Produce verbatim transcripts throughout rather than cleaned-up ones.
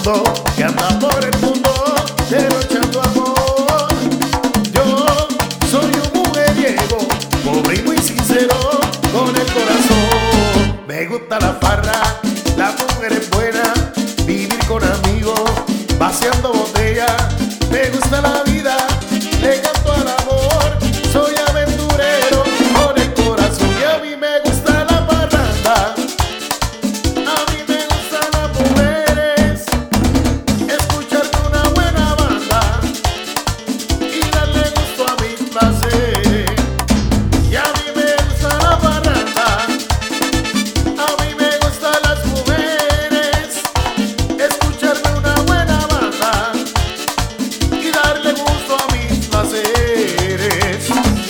mundo, que anda por el mundo derrochando amor. Yo soy un mujeriego, pobre y muy sincero con el corazón. Me gusta la farra, la mujer es buena, vivir con amigos, vaciando botella. Me gusta la vida, le canto al amor, soy aventurero con el corazón. Y a mí me gusta la parranda, a mí me gustan las mujeres, escuchar una buena banda y darle gusto a mis placeres. Y a mí me gusta la parranda, a mí me gustan las mujeres, escucharme una buena banda y darle gusto a mis placeres.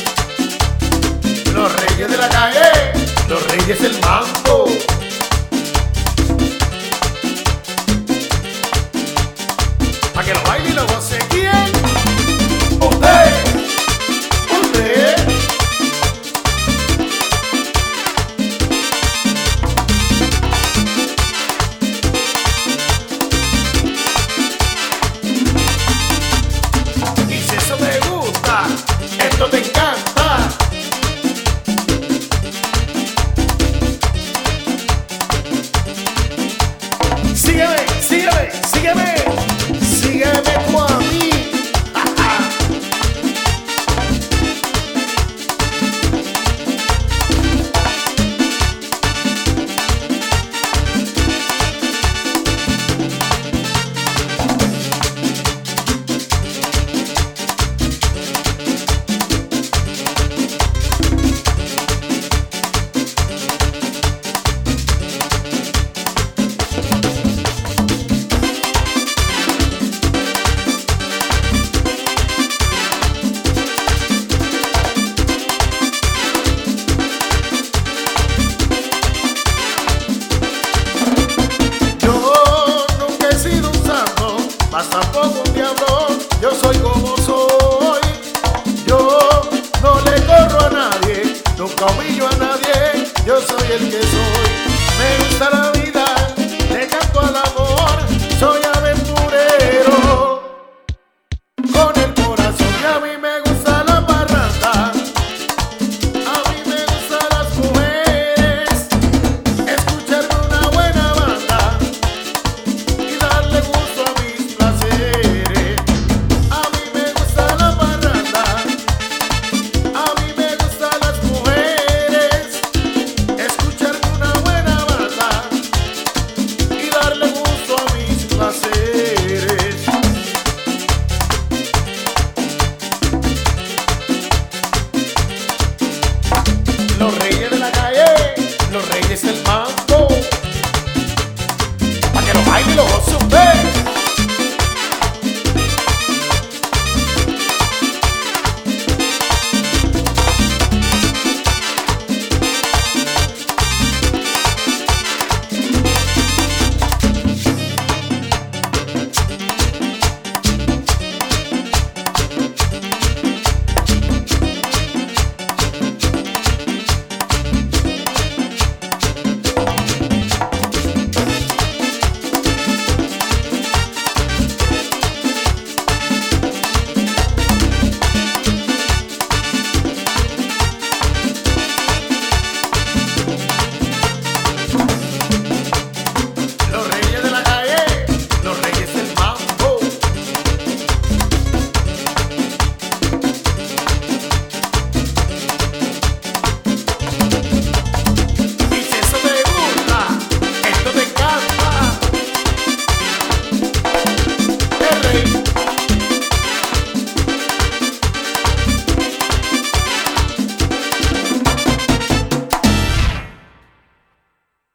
Los reyes de la calle, los reyes del mambo. Pa' que lo baile y lo goce. ¿Quién? Usted. Usted. Y si eso te gusta, esto te encanta. Sígueme, sígueme, sígueme, sígueme tú a mí. Yo nunca he sido un santo, mas tampoco un diablo. Yo soy como soy. Yo no le corro a nadie, nunca humillo a nadie. Yo soy el que soy.